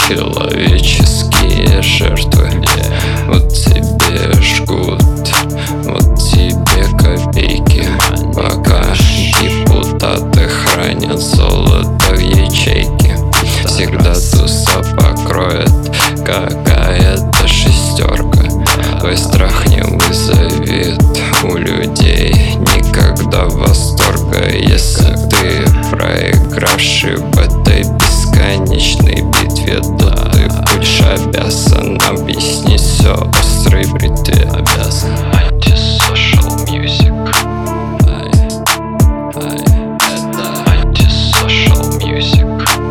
человеческие жертвы. Вот тебе жгут, вот тебе копейки, пока депутаты хранят золото в ячейке. Всегда туса покроет какая-то шестерка. Твой страх не вызовет у людей никогда восторга. Если ты проигравший в этой бесконечной битве, то ты будешь обязан объяснить все острой бритве. Обязан. Antisocial music. Это antisocial music.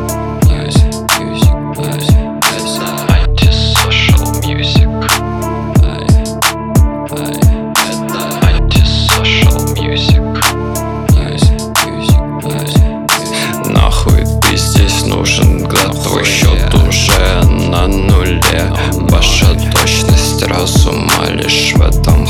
Нахуй ты здесь нужен, когда твой счет уже на нуле. Ваша точность разума лишь в этом